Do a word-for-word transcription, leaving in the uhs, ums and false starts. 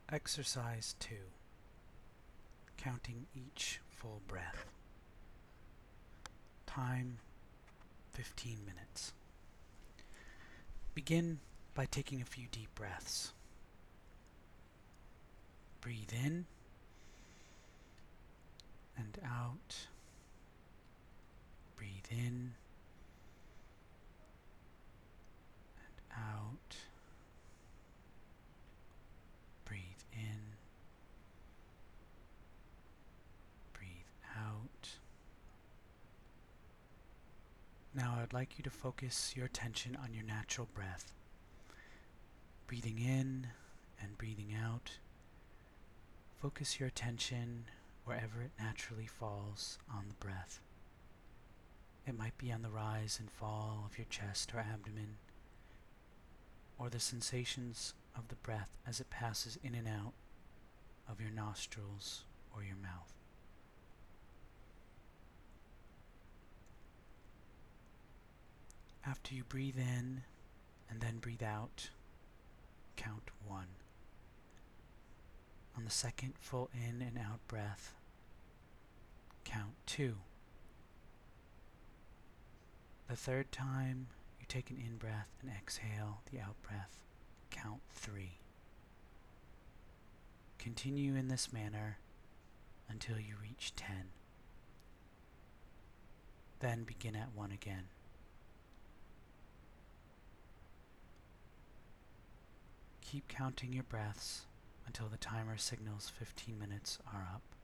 Exercise two. Counting each full breath. Time fifteen minutes. Begin by taking a few deep breaths. Breathe in and out. Breathe in and out. Breathe in. Breathe out. Now I would like you to focus your attention on your natural breath. Breathing in and breathing out. Focus your attention wherever it naturally falls on the breath. It might be on the rise and fall of your chest or abdomen, or the sensations of the breath as it passes in and out of your nostrils or your mouth. After you breathe in and then breathe out, count one. On the second full in and out breath, count two. The third time you take an in-breath and exhale the out-breath, count three. Continue in this manner until you reach ten. Then begin at one again. Keep counting your breaths until the timer signals fifteen minutes are up.